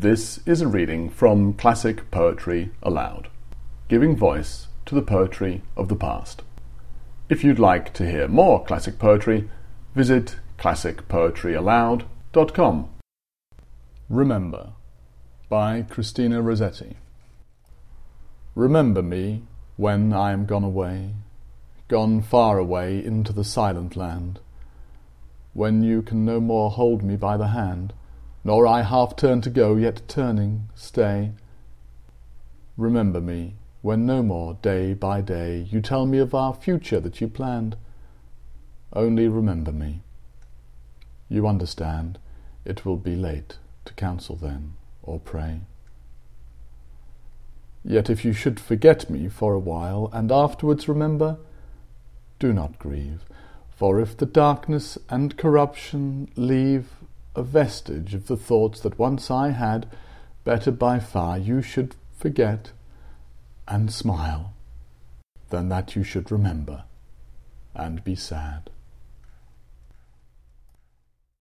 This is a reading from Classic Poetry Aloud, giving voice to the poetry of the past. If you'd like to hear more classic poetry, visit classicpoetryaloud.com. Remember, by Christina Rossetti. Remember me when I am gone away, gone far away into the silent land, when you can no more hold me by the hand, nor I half turn to go, yet turning, stay. Remember me, when no more, day by day, you tell me of our future that you planned. Only remember me. You understand, it will be late to counsel then, or pray. Yet if you should forget me for a while, and afterwards remember, do not grieve, for if the darkness and corruption leave a vestige of the thoughts that once I had, better by far you should forget and smile, than that you should remember and be sad.